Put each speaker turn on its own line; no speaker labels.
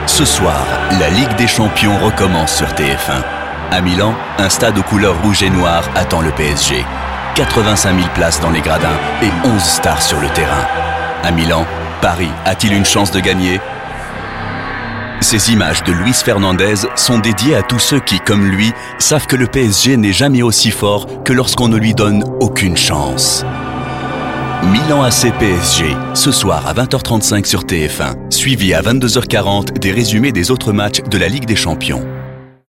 Ce soir, la Ligue des Champions recommence sur TF1. À Milan, un stade aux couleurs rouge et noir attend le PSG. 85 000 places dans les gradins et 11 stars sur le terrain. À Milan, Paris a-t-il une chance de gagner ? Ces images de Luis Fernandez sont dédiées à tous ceux qui, comme lui, savent que le PSG n'est jamais aussi fort que lorsqu'on ne lui donne aucune chance. Milan AC PSG, ce soir à 20h35 sur TF1, suivi à 22h40 des résumés des autres matchs de la Ligue des Champions.